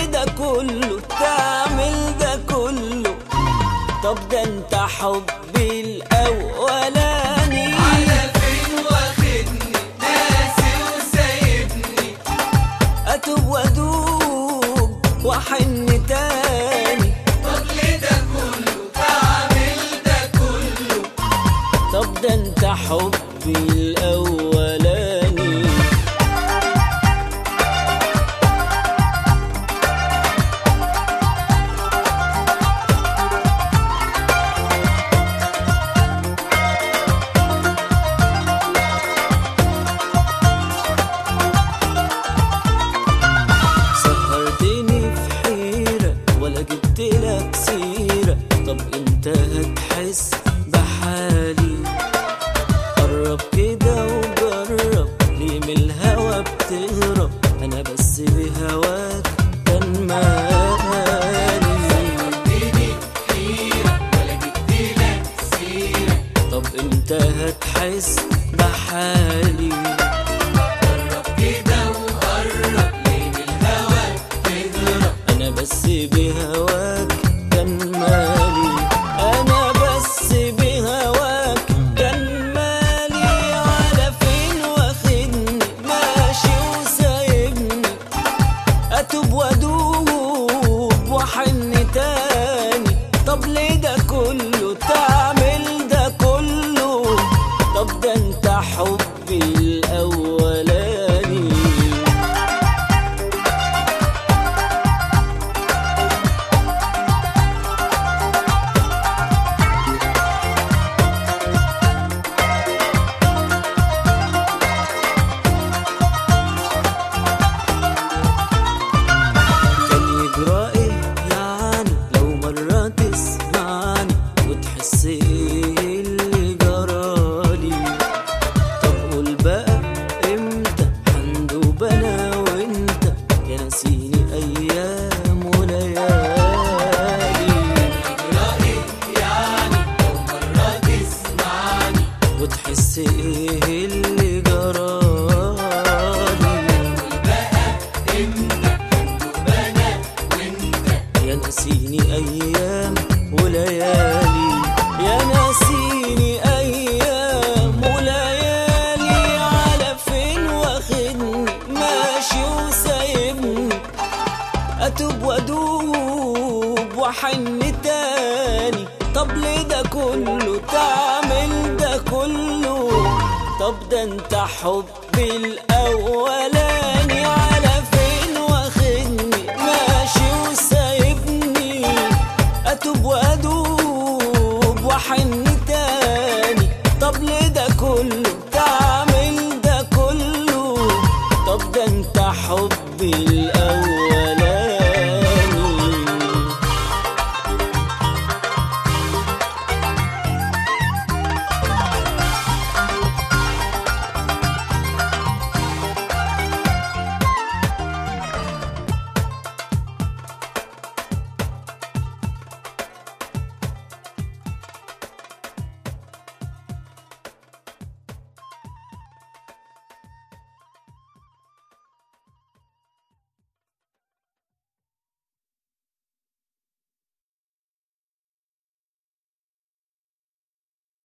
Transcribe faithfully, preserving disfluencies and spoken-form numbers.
ليه ده كله تعمل ده كله؟ طب ده انت حبي الاولاني. على فين واخدني ناسي وسايبني؟ اتوب وادوب واحن تاني. طب ليه ده كله تعمل ده كله؟ طب ده انت حبي الاولاني. جبتلك سيرة، طب انت هتحس بحالي. قرب كده وجرب، ليه من الهوا بتهرب؟ انا بس بهواك كان مالي. سهرتني حيرة ولا جبتلك سيرة، طب انت هتحس بحالي. قرب كده وقرب، ليه من الهوا بتهرب؟ انا بس بهواك كان مالي. انا بس بهواك كان مالي. على فين واخدني ماشي وسايبني؟ اتوب وادوب واحن تاني. طب ليه ده كله تعمل ده كله؟ طب ده انت حبي الاولاني. وتحس ايه اللي جرالي؟ طب قول بقى امتى هندوب انا وانت؟ يا ناسيني ايام وليالي. رأيي يعني لو مرة تسمعني، وتحس ايه اللي جرالي؟ قول بقى امتى هندوب انا وانت؟ يا ناسيني ايام وليالي. يا ناسيني ايام وليالي. على فين واخدني ماشي وسايبني؟ اتوب وادوب واحن تاني. طب ليه ده كله تعمل ده كله؟ طب ده انت حبي الاولاني.